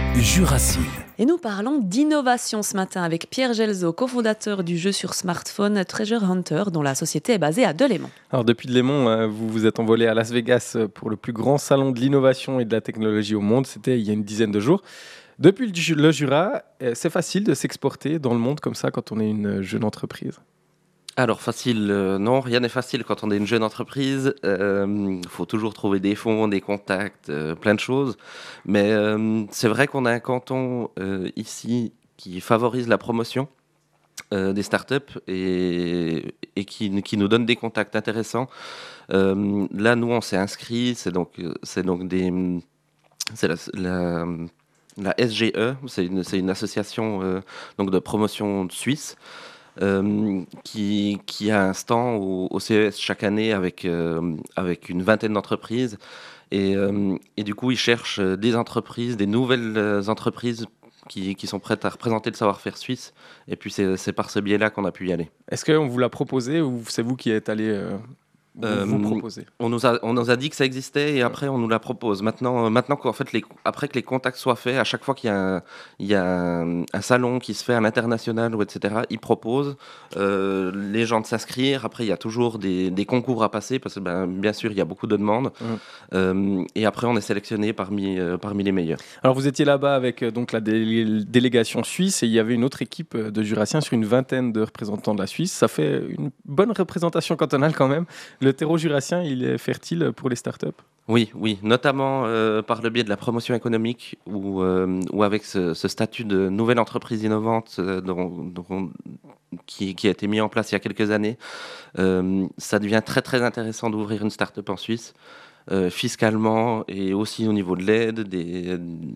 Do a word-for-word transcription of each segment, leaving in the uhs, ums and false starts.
Jurassine. Et nous parlons d'innovation ce matin avec Pierre Gelzo, cofondateur du jeu sur smartphone Treasure Hunter, dont la société est basée à Delémont. Alors depuis Delémont, euh, vous vous êtes envolé à Las Vegas pour le plus grand salon de l'innovation et de la technologie au monde. C'était il y a une dizaine de jours. Depuis le Ju- le Jura, euh, c'est facile de s'exporter dans le monde comme ça quand on est une jeune entreprise. Alors facile, euh, non, rien n'est facile quand on est une jeune entreprise. Il euh, faut toujours trouver des fonds, des contacts, euh, plein de choses. Mais euh, c'est vrai qu'on a un canton euh, ici qui favorise la promotion euh, des startups et, et qui, qui nous donne des contacts intéressants. Euh, là, nous, on s'est inscrits. C'est donc, c'est donc des, c'est la, la, la S G E, c'est une, c'est une association euh, donc de promotion suisse. Euh, qui, qui a un stand au, au C E S chaque année avec, euh, avec une vingtaine d'entreprises. Et, euh, et du coup, ils cherchent des entreprises, des nouvelles euh, entreprises qui, qui sont prêtes à représenter le savoir-faire suisse. Et puis, c'est, c'est par ce biais-là qu'on a pu y aller. Est-ce qu'on vous l'a proposé ou c'est vous qui êtes allé euh, vous, Euh, vous proposer On nous a, on nous a dit que ça existait et après on nous la propose. Maintenant, euh, maintenant qu'en fait, les, après que les contacts soient faits, à chaque fois qu'il y a un, il y a un, un salon qui se fait à l'international ou et cetera, ils proposent euh, les gens de s'inscrire. Après, il y a toujours des, des concours à passer parce que ben, bien sûr, il y a beaucoup de demandes. Mmh. Euh, et après, on est sélectionné parmi, euh, parmi les meilleurs. Alors vous étiez là-bas avec euh, donc la dé- délégation suisse et il y avait une autre équipe euh, de Jurassiens sur une vingtaine de représentants de la Suisse. Ça fait une bonne représentation cantonale quand même. Le terreau jurassien, il est fertile pour les startups. Oui, oui, notamment euh, par le biais de la promotion économique ou, euh, ou avec ce, ce statut de nouvelle entreprise innovante euh, dont- dont- qui, qui a été mis en place il y a quelques années. Euh, ça devient très très intéressant d'ouvrir une start-up en Suisse, euh, fiscalement et aussi au niveau de l'aide, des,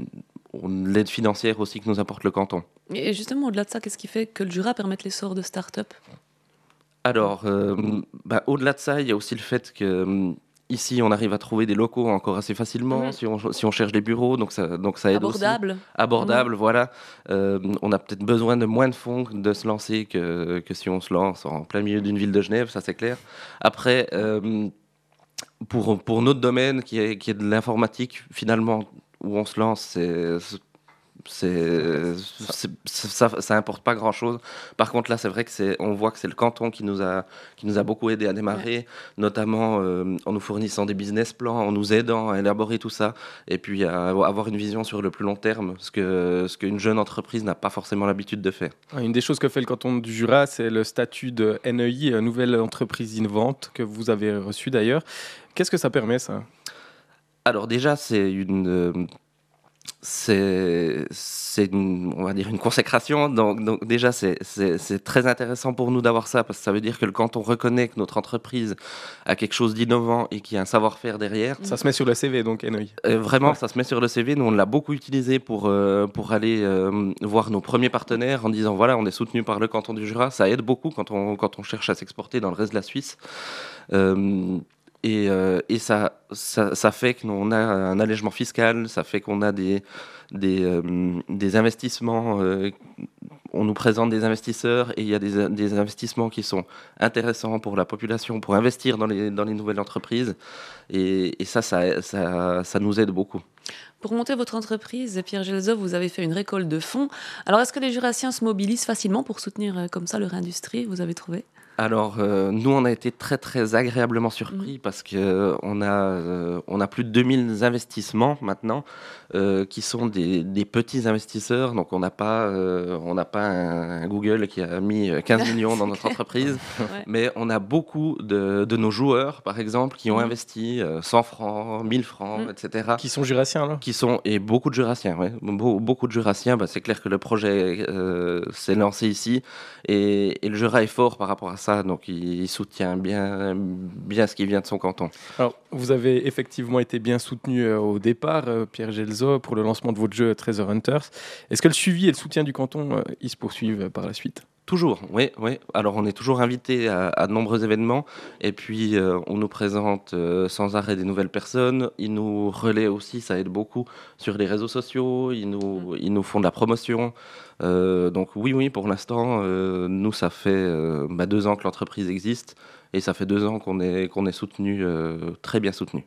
de l'aide financière aussi que nous apporte le canton. Et justement, au-delà de ça, qu'est-ce qui fait que le Jura permette l'essor de start-up ? Alors, euh, bah, au-delà de ça, il y a aussi le fait que euh, ici, on arrive à trouver des locaux encore assez facilement Mhm. si, on, si on cherche des bureaux, donc ça, donc ça aide Abordable. aussi. Abordable, voilà. Euh, on a peut-être besoin de moins de fonds de se lancer que, que si on se lance en plein milieu d'une ville de Genève, ça c'est clair. Après, euh, pour, pour notre domaine qui est, qui est de l'informatique, finalement, où on se lance, c'est... C'est, c'est, ça, ça importe pas grand chose. Par contre, là, c'est vrai que c'est, on voit que c'est le canton qui nous a, qui nous a beaucoup aidé à démarrer, ouais. notamment euh, en nous fournissant des business plans, en nous aidant à élaborer tout ça, et puis à avoir une vision sur le plus long terme, ce que, ce qu'une jeune entreprise n'a pas forcément l'habitude de faire. Une des choses que fait le canton du Jura, c'est le statut de N E I, nouvelle entreprise innovante, que vous avez reçu d'ailleurs. Qu'est-ce que ça permet, ça ? Alors déjà, c'est une... Euh, c'est, c'est une, on va dire une consécration. Donc, donc déjà, c'est, c'est, c'est très intéressant pour nous d'avoir ça parce que ça veut dire que quand on reconnaît que notre entreprise a quelque chose d'innovant et qu'il y a un savoir-faire derrière... Ça se met sur le C V, donc, N E I. Euh, vraiment, ouais. Ça se met sur le C V. Nous, on l'a beaucoup utilisé pour, euh, pour aller euh, voir nos premiers partenaires en disant, voilà, on est soutenu par le canton du Jura. Ça aide beaucoup quand on, quand on cherche à s'exporter dans le reste de la Suisse. Euh, Et, euh, et ça, ça, ça fait qu'on a un allègement fiscal, ça fait qu'on a des, des, euh, des investissements, euh, on nous présente des investisseurs et il y a des, des investissements qui sont intéressants pour la population, pour investir dans les, dans les nouvelles entreprises. Et, et ça, ça, ça, ça nous aide beaucoup. Pour monter votre entreprise, Pierre Gelzo, vous avez fait une récolte de fonds. Alors, est-ce que les Jurassiens se mobilisent facilement pour soutenir euh, comme ça leur industrie, vous avez trouvé ? Alors, euh, nous, on a été très, très agréablement surpris mmh. parce qu'on euh, a, euh, on a plus de deux mille investissements maintenant euh, qui sont des, des petits investisseurs. Donc, on n'a pas, euh, on n'a pas un, un Google qui a mis quinze millions dans notre clair. entreprise. Ouais. Mais on a beaucoup de, de nos joueurs, par exemple, qui ont mmh. investi euh, cent francs, mille francs, mmh. et cetera. Qui sont Jurassiens, là ? Qui sont, et beaucoup de Jurassiens, oui. Be- beaucoup de Jurassiens. Bah, c'est clair que le projet euh, s'est lancé ici et, et le Jura est fort par rapport à ça. Ça, donc il soutient bien, bien ce qui vient de son canton. Alors, vous avez effectivement été bien soutenu euh, au départ, euh, Pierre Gelzo, pour le lancement de votre jeu Treasure Hunters. Est-ce que le suivi et le soutien du canton, euh, ils se poursuivent euh, par la suite ? Toujours, oui, oui. Alors on est toujours invité à, à de nombreux événements et puis euh, on nous présente euh, sans arrêt des nouvelles personnes. Ils nous relaient aussi, ça aide beaucoup sur les réseaux sociaux. Ils nous, ils nous font de la promotion. Euh, donc oui, oui, pour l'instant, euh, nous ça fait euh, bah, deux ans que l'entreprise existe et ça fait deux ans qu'on est qu'on est soutenu, euh, très bien soutenu.